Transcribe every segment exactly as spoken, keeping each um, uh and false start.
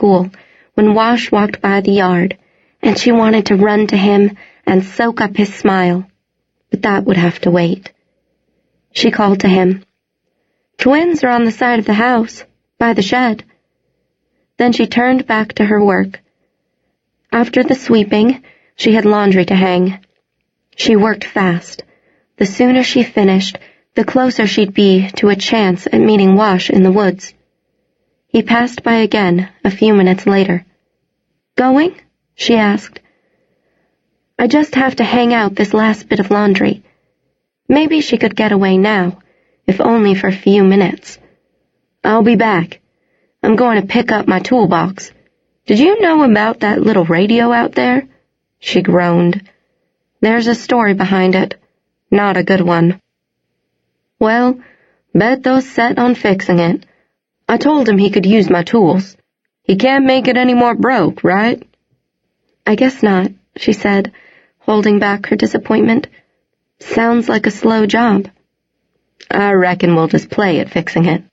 school when Wash walked by the yard, and she wanted to run to him and soak up his smile, but that would have to wait. She called to him. "Twins are on the side of the house, by the shed." Then she turned back to her work. After the sweeping, she had laundry to hang. She worked fast. The sooner she finished, the closer she'd be to a chance at meeting Wash in the woods. He passed by again a few minutes later. "Going?" she asked. "I just have to hang out this last bit of laundry. Maybe she could get away now, if only for a few minutes. I'll be back. I'm going to pick up my toolbox. Did you know about that little radio out there?" She groaned. "There's a story behind it. Not a good one." "Well, Beto's set on fixing it. I told him he could use my tools. He can't make it any more broke, right?" "I guess not," she said, holding back her disappointment. "Sounds like a slow job." "I reckon we'll just play at fixing it."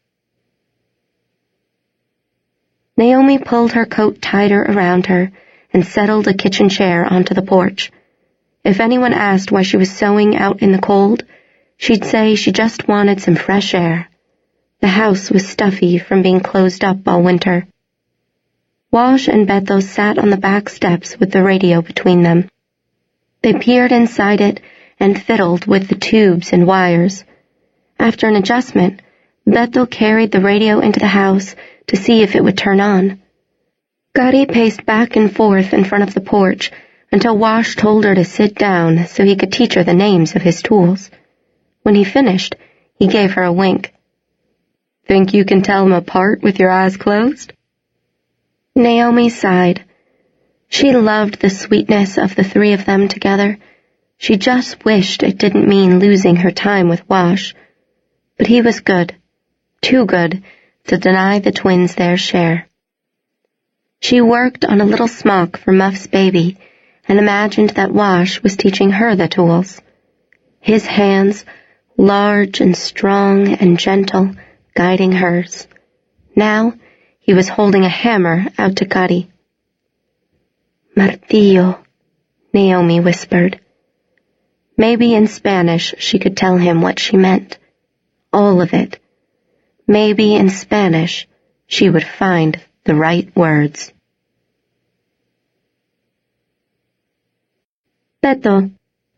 Naomi pulled her coat tighter around her and settled a kitchen chair onto the porch. If anyone asked why she was sewing out in the cold, she'd say she just wanted some fresh air. The house was stuffy from being closed up all winter. Wash and Beto sat on the back steps with the radio between them. They peered inside it and fiddled with the tubes and wires. After an adjustment, Beto carried the radio into the house to see if it would turn on. Gotti paced back and forth in front of the porch until Wash told her to sit down so he could teach her the names of his tools. When he finished, he gave her a wink. "Think you can tell them apart with your eyes closed?" Naomi sighed. She loved the sweetness of the three of them together. She just wished it didn't mean losing her time with Wash. But he was good, too good, to deny the twins their share. She worked on a little smock for Muff's baby and imagined that Wash was teaching her the tools. His hands, large and strong and gentle, guiding hers. Now he was holding a hammer out to Gotti. "Martillo," Naomi whispered. Maybe in Spanish she could tell him what she meant. All of it. Maybe in Spanish she would find the right words. Beto.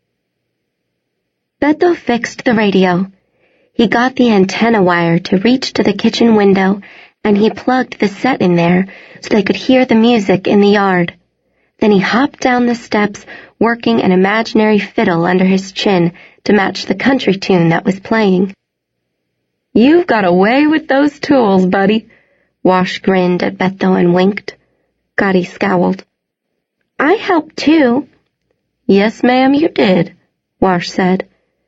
Beto fixed the radio. He got the antenna wire to reach to the kitchen window, and he plugged the set in there so they could hear the music in the yard. Then he hopped down the steps, working an imaginary fiddle under his chin to match the country tune that was playing. "You've got away with those tools, buddy." Wash grinned at Beto and winked. Gotti scowled. "I helped too." "Yes, ma'am, you did," Wash said.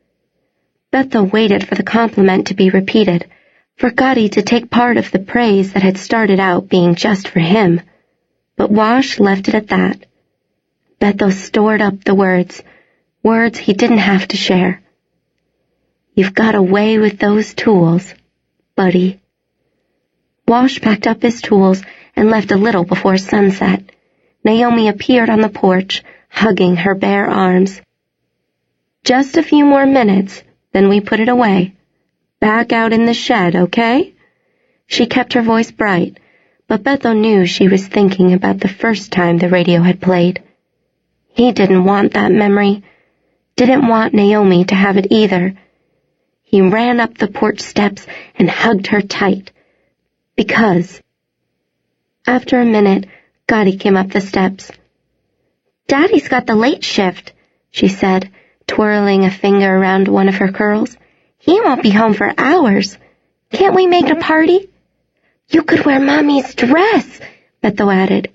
Beto waited for the compliment to be repeated, for Gotti to take part of the praise that had started out being just for him. But Wash left it at that. Beto stored up the words, words he didn't have to share. "You've got away with those tools, buddy." Wash packed up his tools and left a little before sunset. Naomi appeared on the porch, hugging her bare arms. "Just a few more minutes, then we put it away. Back out in the shed, okay?" She kept her voice bright, but Beto knew she was thinking about the first time the radio had played. He didn't want that memory, didn't want Naomi to have it either. He ran up the porch steps and hugged her tight. Because. After a minute, Gotti came up the steps. "Daddy's got the late shift," she said, twirling a finger around one of her curls. "He won't be home for hours. Can't we make a party?" "You could wear Mommy's dress," Beto added.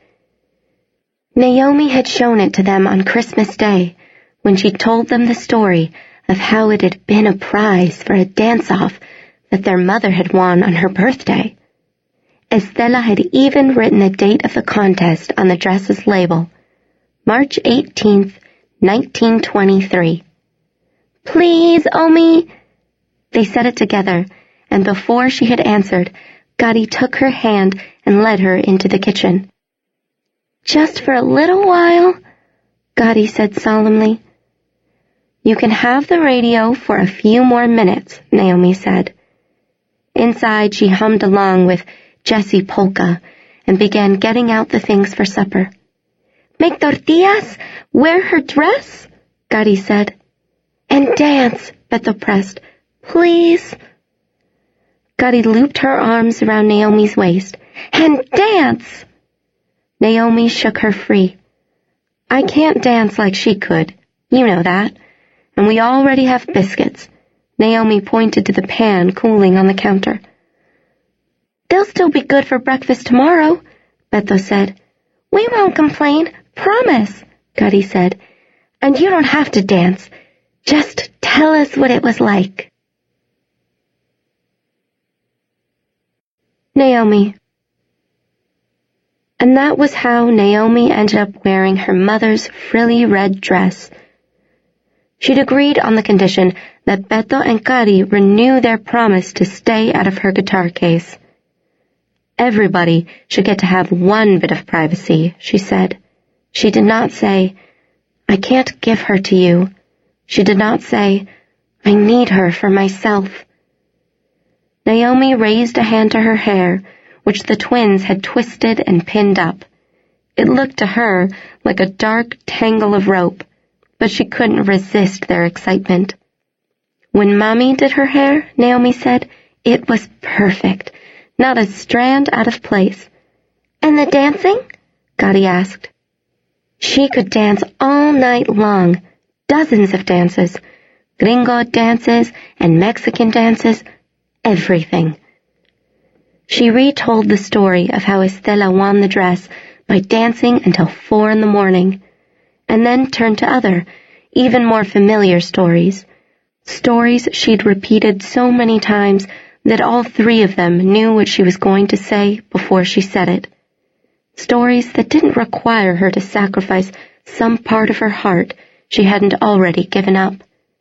Naomi had shown it to them on Christmas Day, when she told them the story of how it had been a prize for a dance-off that their mother had won on her birthday. Estela had even written the date of the contest on the dress's label, March eighteenth, nineteen twenty-three. "Please, Omi." They said it together, and before she had answered, Gotti took her hand and led her into the kitchen. Just for a little while, Gotti said solemnly. You can have the radio for a few more minutes, Naomi said. Inside, she hummed along with Jessie Polka and began getting out the things for supper. Make tortillas, wear her dress, Gotti said. And dance, Beto pressed. Please. Gotti looped her arms around Naomi's waist. And dance! Naomi shook her free. I can't dance like she could. You know that. And we already have biscuits. Naomi pointed to the pan cooling on the counter. They'll still be good for breakfast tomorrow, Beto said. We won't complain, promise, Gotti said. And you don't have to dance. Just tell us what it was like. Naomi. And that was how Naomi ended up wearing her mother's frilly red dress. She'd agreed on the condition that Beto and Gotti renew their promise to stay out of her guitar case. Everybody should get to have one bit of privacy, she said. She did not say, I can't give her to you. She did not say, I need her for myself. Naomi raised a hand to her hair, which the twins had twisted and pinned up. It looked to her like a dark tangle of rope, but she couldn't resist their excitement. When Mommy did her hair, Naomi said, it was perfect, not a strand out of place. And the dancing? Gotti asked. She could dance all night long, dozens of dances, gringo dances and Mexican dances, everything. She retold the story of how Estela won the dress by dancing until four in the morning, and then turned to other, even more familiar stories, stories she'd repeated so many times that all three of them knew what she was going to say before she said it. Stories that didn't require her to sacrifice some part of her heart she hadn't already given up.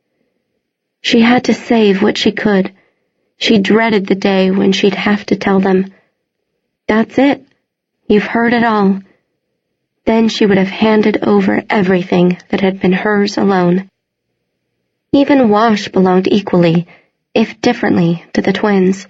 She had to save what she could. She dreaded the day when she'd have to tell them, that's it, you've heard it all. Then she would have handed over everything that had been hers alone. Even Wash belonged equally, if differently, to the twins.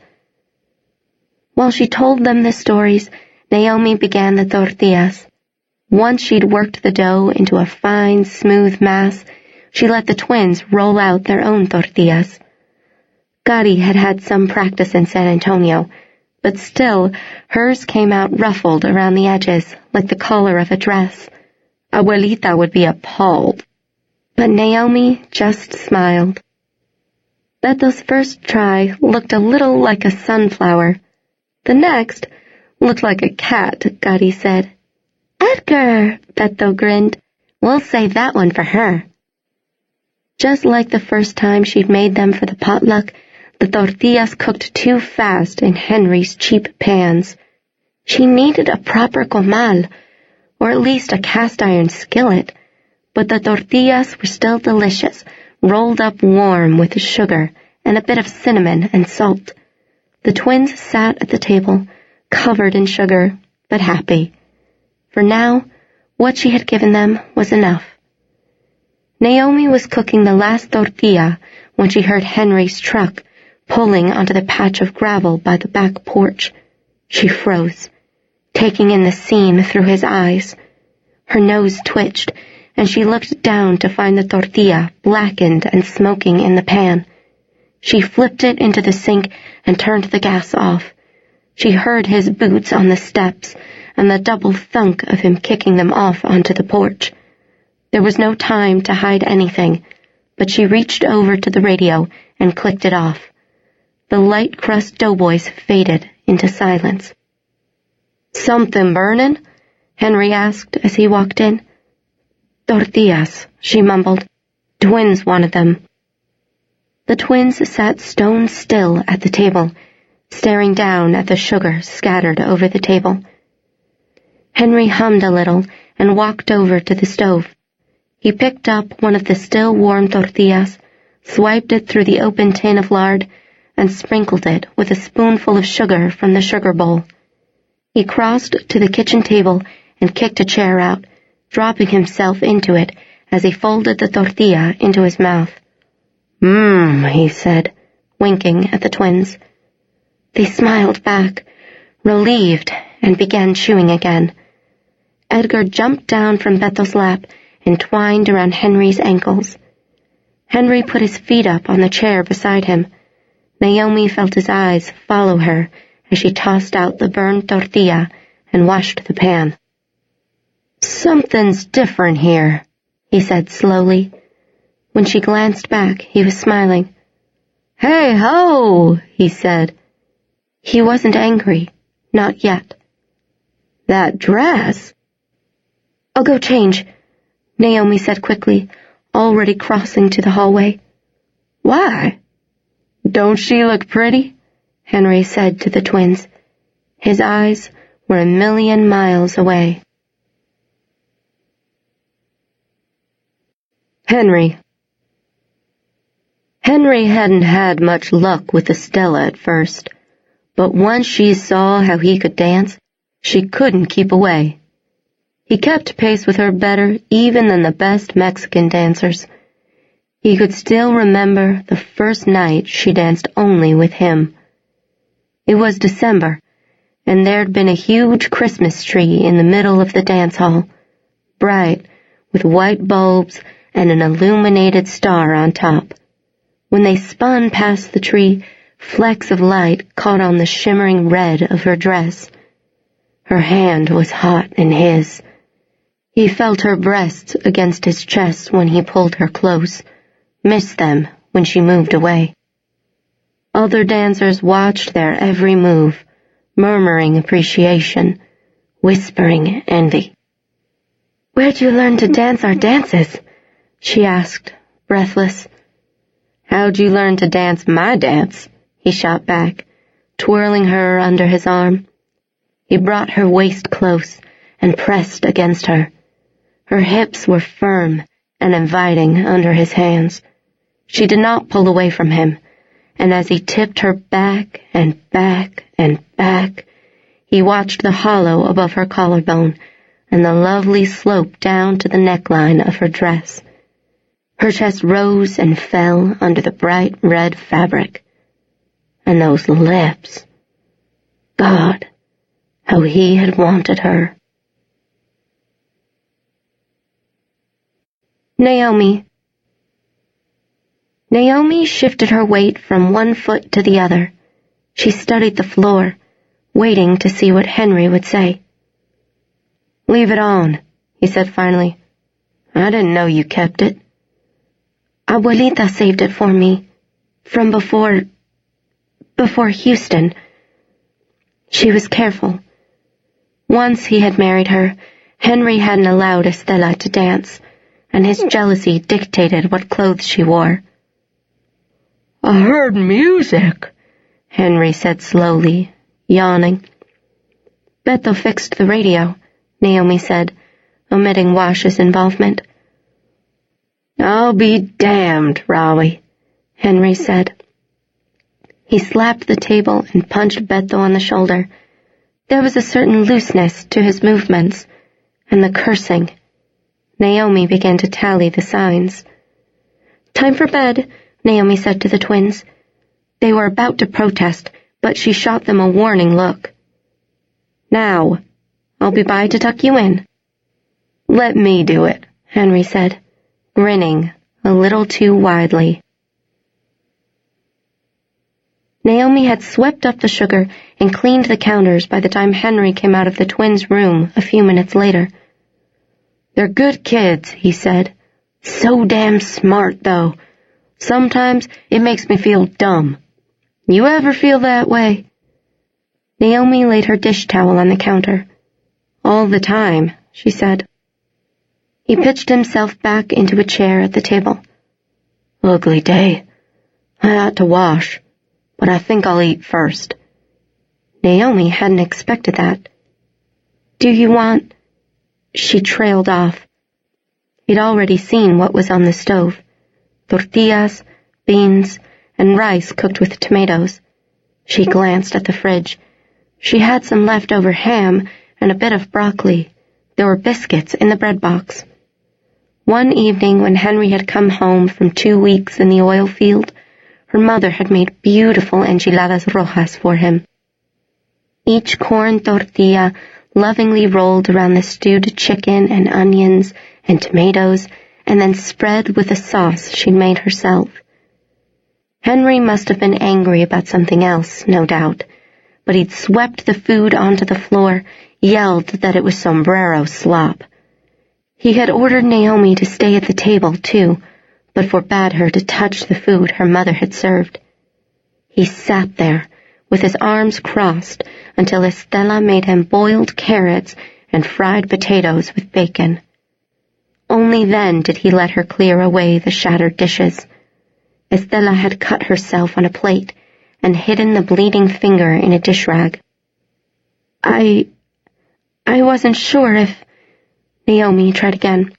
While she told them the stories, Naomi began the tortillas. Once she'd worked the dough into a fine, smooth mass, she let the twins roll out their own tortillas. Gotti had had some practice in San Antonio, but still, hers came out ruffled around the edges, like the collar of a dress. Abuelita would be appalled. But Naomi just smiled. Beto's first try looked a little like a sunflower. The next looked like a cat, Gotti said. Edgar, Beto grinned. We'll save that one for her. Just like the first time she'd made them for the potluck, the tortillas cooked too fast in Henry's cheap pans. She needed a proper comal, or at least a cast-iron skillet, but the tortillas were still delicious, rolled up warm with sugar and a bit of cinnamon and salt. The twins sat at the table, covered in sugar, but happy. For now, what she had given them was enough. Naomi was cooking the last tortilla when she heard Henry's truck pulling onto the patch of gravel by the back porch. She froze, taking in the scene through his eyes. Her nose twitched, and she looked down to find the tortilla blackened and smoking in the pan. She flipped it into the sink and turned the gas off. She heard his boots on the steps and the double thunk of him kicking them off onto the porch. There was no time to hide anything, but she reached over to the radio and clicked it off. The light crust doughboys faded into silence. Something burning? Henry asked as he walked in. Tortillas, she mumbled. Twins wanted them. The twins sat stone still at the table, staring down at the sugar scattered over the table. Henry hummed a little and walked over to the stove. He picked up one of the still warm tortillas, swiped it through the open tin of lard, and sprinkled it with a spoonful of sugar from the sugar bowl. He crossed to the kitchen table and kicked a chair out, dropping himself into it as he folded the tortilla into his mouth. Mmm, he said, winking at the twins. They smiled back, relieved, and began chewing again. Edgar jumped down from Beto's lap and twined around Henry's ankles. Henry put his feet up on the chair beside him. Naomi felt his eyes follow her as she tossed out the burned tortilla and washed the pan. Something's different here, he said slowly. When she glanced back, he was smiling. Hey ho, he said. He wasn't angry, not yet. That dress? I'll go change, Naomi said quickly, already crossing to the hallway. Why? Don't she look pretty? Henry said to the twins. His eyes were a million miles away. Henry. Henry hadn't had much luck with Estella at first, but once she saw how he could dance, she couldn't keep away. He kept pace with her better even than the best Mexican dancers. He could still remember the first night she danced only with him. It was December, and there'd been a huge Christmas tree in the middle of the dance hall, bright, with white bulbs and an illuminated star on top. When they spun past the tree, flecks of light caught on the shimmering red of her dress. Her hand was hot in his. He felt her breasts against his chest when he pulled her close, missed them when she moved away. Other dancers watched their every move, murmuring appreciation, whispering envy. Where'd you learn to dance our dances? She asked, breathless. How'd you learn to dance my dance? He shot back, twirling her under his arm. He brought her waist close and pressed against her. Her hips were firm and inviting under his hands. She did not pull away from him, and as he tipped her back and back and back, he watched the hollow above her collarbone and the lovely slope down to the neckline of her dress. Her chest rose and fell under the bright red fabric. And those lips. God, how he had wanted her. Naomi. Naomi shifted her weight from one foot to the other. She studied the floor, waiting to see what Henry would say. Leave it on, he said finally. I didn't know you kept it. Abuelita saved it for me, from before, before Houston. She was careful. Once he had married her, Henry hadn't allowed Estella to dance, and his jealousy dictated what clothes she wore. I heard music, Henry said slowly, yawning. Beto fixed the radio, Naomi said, omitting Wash's involvement. I'll be damned, Raleigh, Henry said. He slapped the table and punched Beto on the shoulder. There was a certain looseness to his movements, and the cursing. Naomi began to tally the signs. Time for bed, Naomi said to the twins. They were about to protest, but she shot them a warning look. Now, I'll be by to tuck you in. Let me do it, Henry said, grinning a little too widely. Naomi had swept up the sugar and cleaned the counters by the time Henry came out of the twins' room a few minutes later. They're good kids, he said. So damn smart, though. Sometimes it makes me feel dumb. You ever feel that way? Naomi laid her dish towel on the counter. All the time, she said. He pitched himself back into a chair at the table. Ugly day. I ought to wash, but I think I'll eat first. Naomi hadn't expected that. Do you want... She trailed off. He'd already seen what was on the stove. Tortillas, beans, and rice cooked with tomatoes. She glanced at the fridge. She had some leftover ham and a bit of broccoli. There were biscuits in the bread box. One evening when Henry had come home from two weeks in the oil field, her mother had made beautiful enchiladas rojas for him. Each corn tortilla lovingly rolled around the stewed chicken and onions and tomatoes and then spread with a sauce she'd made herself. Henry must have been angry about something else, no doubt, but he'd swept the food onto the floor, yelled that it was sombrero slop. He had ordered Naomi to stay at the table, too, but forbade her to touch the food her mother had served. He sat there, with his arms crossed, until Estela made him boiled carrots and fried potatoes with bacon. Only then did he let her clear away the shattered dishes. Estela had cut herself on a plate and hidden the bleeding finger in a dish rag. I... I wasn't sure if... Naomi tried again.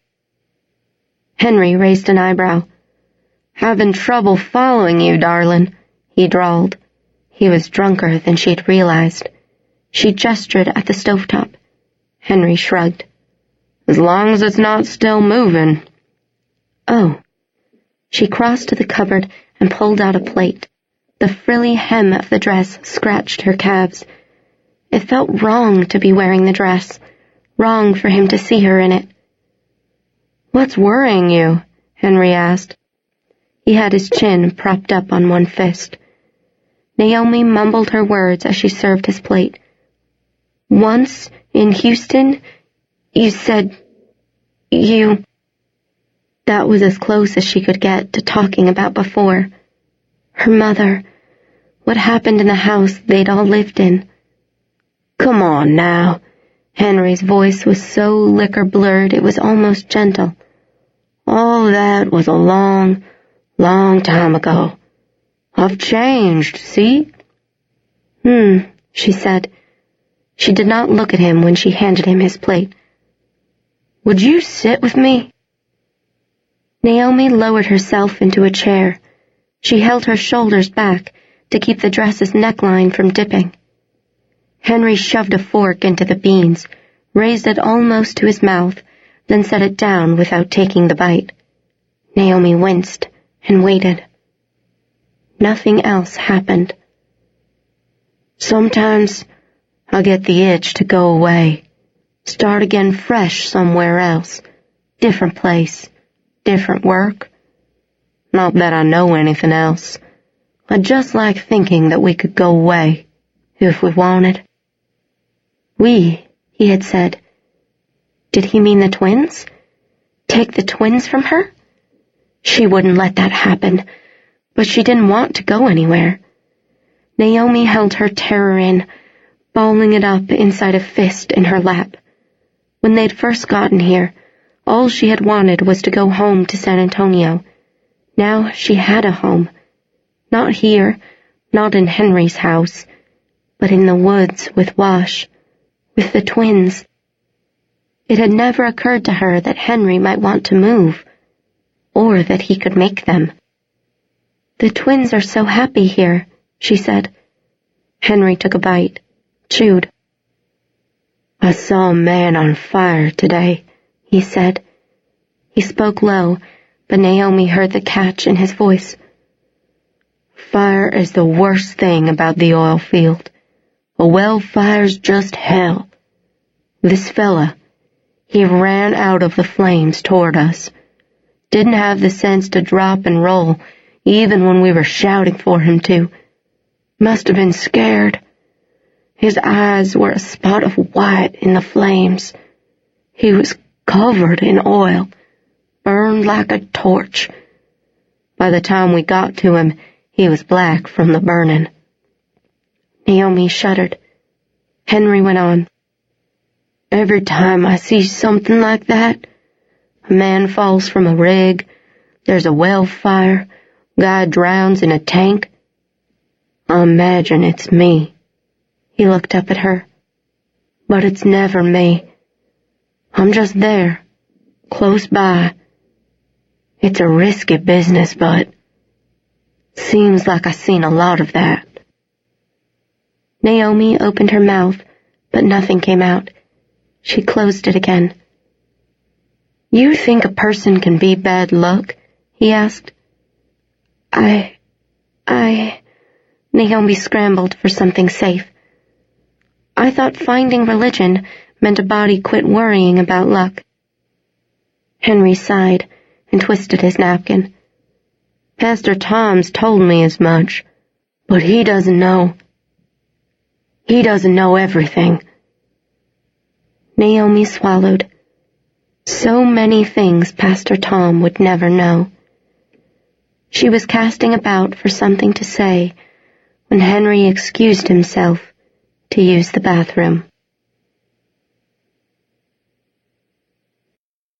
Henry raised an eyebrow. "Having trouble following you, darling," he drawled. He was drunker than she'd realized. She gestured at the stovetop. Henry shrugged. "As long as it's not still moving." "Oh." She crossed to the cupboard and pulled out a plate. The frilly hem of the dress scratched her calves. It felt wrong to be wearing the dress, wrong for him to see her in it. "What's worrying you?" Henry asked. He had his chin propped up on one fist. Naomi mumbled her words as she served his plate. "Once, in Houston, you said... you..." That was as close as she could get to talking about before. Her mother. What happened in the house they'd all lived in. "Come on now." Henry's voice was so liquor-blurred it was almost gentle. "All that was a long, long time ago. I've changed, see?" Hmm, she said. She did not look at him when she handed him his plate. "Would you sit with me?" Naomi lowered herself into a chair. She held her shoulders back to keep the dress's neckline from dipping. Henry shoved a fork into the beans, raised it almost to his mouth, then set it down without taking the bite. Naomi winced and waited. Nothing else happened. "Sometimes I get the itch to go away, start again fresh somewhere else, different place, different work. Not that I know anything else. I just like thinking that we could go away, if we wanted." "We," he had said. Did he mean the twins? Take the twins from her? She wouldn't let that happen, but she didn't want to go anywhere. Naomi held her terror in, balling it up inside a fist in her lap. When they'd first gotten here, all she had wanted was to go home to San Antonio. Now she had a home. Not here, not in Henry's house, but in the woods with Wash, with the twins. It had never occurred to her that Henry might want to move, or that he could make them. "The twins are so happy here," she said. Henry took a bite, chewed. "I saw a man on fire today," he said. He spoke low, but Naomi heard the catch in his voice. "Fire is the worst thing about the oil field. A well fire's just hell. This fella, he ran out of the flames toward us. Didn't have the sense to drop and roll, even when we were shouting for him to. Must have been scared. His eyes were a spot of white in the flames. He was covered in oil, burned like a torch. By the time we got to him, he was black from the burning." Naomi shuddered. Henry went on. "Every time I see something like that, a man falls from a rig, there's a well fire, guy drowns in a tank, I imagine it's me." He looked up at her. "But it's never me. I'm just there, close by. It's a risky business, but Seems like I seen a lot of that. Naomi opened her mouth, but nothing came out. She closed it again. You think a person can be bad luck? He asked. I... I... Naomi scrambled for something safe. I thought finding religion meant a body quit worrying about luck. Henry sighed and twisted his napkin. Pastor Tom's told me as much, but he doesn't know. He doesn't know everything. Naomi swallowed. So many things Pastor Tom would never know. She was casting about for something to say when Henry excused himself to use the bathroom.